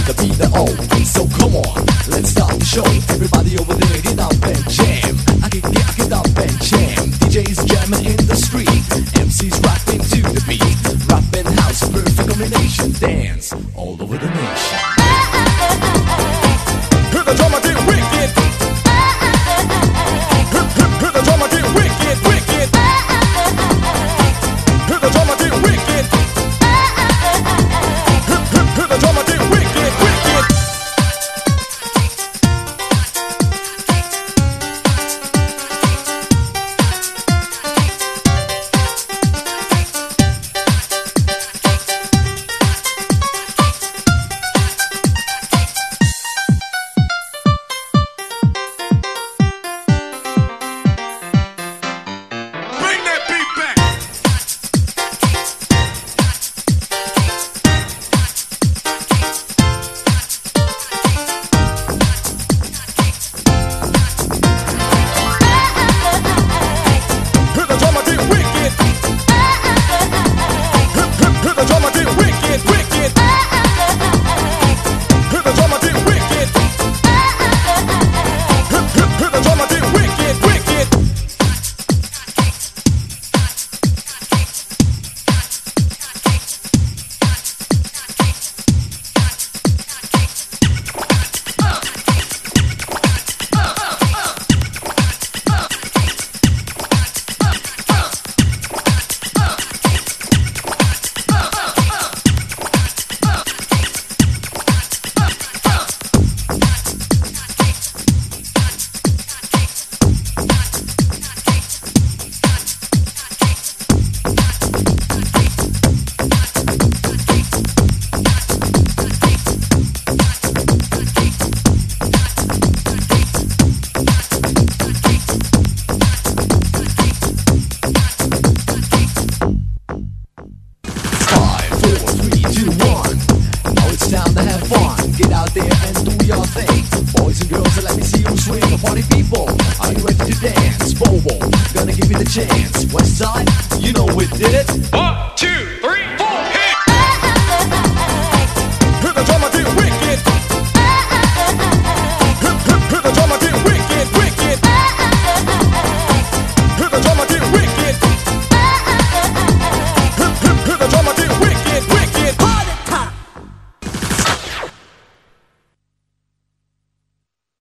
the beat the O. So come on, let's start the show. Everybody over there, get up and jam. I get up and jam. DJs jamming in the street, MCs rapping to the beat. Rap and house, perfect combination. Dance all over the nation. Hear the drummer get wicked. Hear the drummer get wicked, wicked. Hear the drummer get wicked. Hear the drummer get wicked, wicked. Chance. West side, you know we did it.